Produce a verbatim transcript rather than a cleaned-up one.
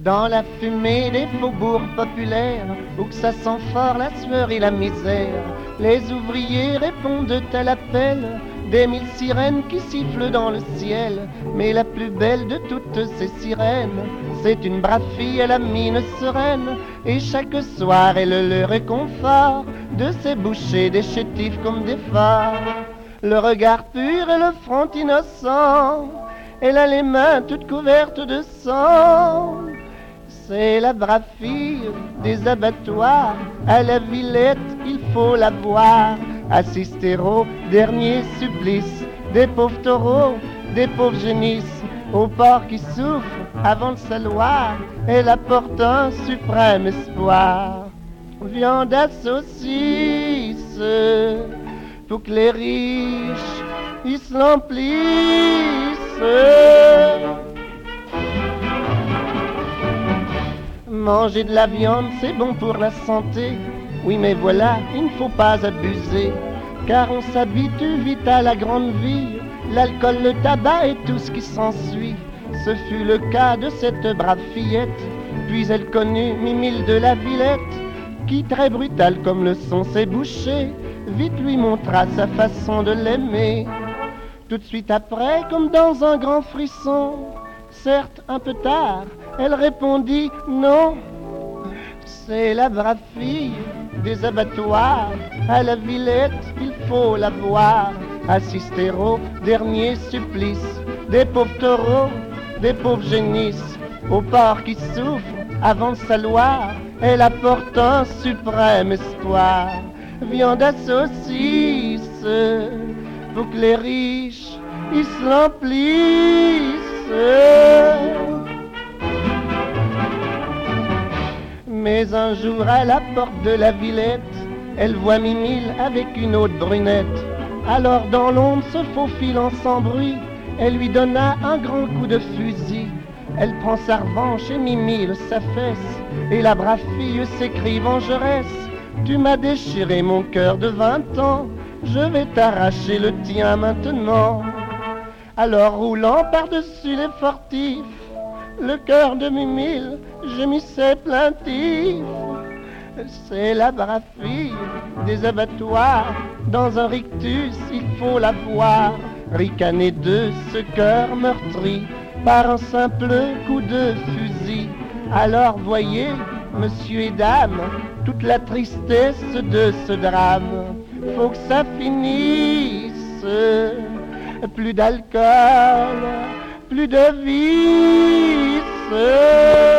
Dans la fumée des faubourgs populaires, où que ça sent fort la sueur et la misère, les ouvriers répondent à l'appel des mille sirènes qui sifflent dans le ciel. Mais la plus belle de toutes ces sirènes, c'est une brave fille à la mine sereine, et chaque soir elle le réconfort de ses bouchers des chétifs comme des phares. Le regard pur et le front innocent, elle a les mains toutes couvertes de sang. C'est la brave fille des abattoirs, à la Villette il faut la voir, assister au dernier supplice des pauvres taureaux, des pauvres génisses, au porc qui souffre avant de saloir, elle apporte un suprême espoir. Viande à saucisse, pour que les riches ils se l'emplissent. Manger de la viande, c'est bon pour la santé. Oui, mais voilà, il ne faut pas abuser, car on s'habitue vite à la grande vie. L'alcool, le tabac et tout ce qui s'ensuit. Ce fut le cas de cette brave fillette. Puis elle connut Mimile de la Villette, qui, très brutale comme le sont ses bouchers, vite lui montra sa façon de l'aimer. Tout de suite après, comme dans un grand frisson, certes un peu tard, elle répondit non. C'est la brave fille des abattoirs, à la Villette il faut la voir, assister au dernier supplice des pauvres taureaux, des pauvres génisses, au porc qui souffre avant de saloir, elle apporte un suprême espoir. Viande à saucisse, pour que les riches ils se l'emplissent. Mais un jour à la porte de la Villette, elle voit Mimile avec une autre brunette. Alors dans l'ombre se faufilant sans bruit, elle lui donna un grand coup de fusil. Elle prend sa revanche et Mimile s'affaisse, et la brave fille s'écrie vengeresse. Tu m'as déchiré mon cœur de vingt ans, je vais t'arracher le tien maintenant. Alors roulant par-dessus les fortifs, le cœur de Mimile gémissait plaintif. C'est la brave fille des abattoirs, dans un rictus il faut la voir, ricaner de ce cœur meurtri par un simple coup de fusil. Alors voyez, monsieur et dame, toute la tristesse de ce drame. Faut que ça finisse, plus d'alcool, plus de vice.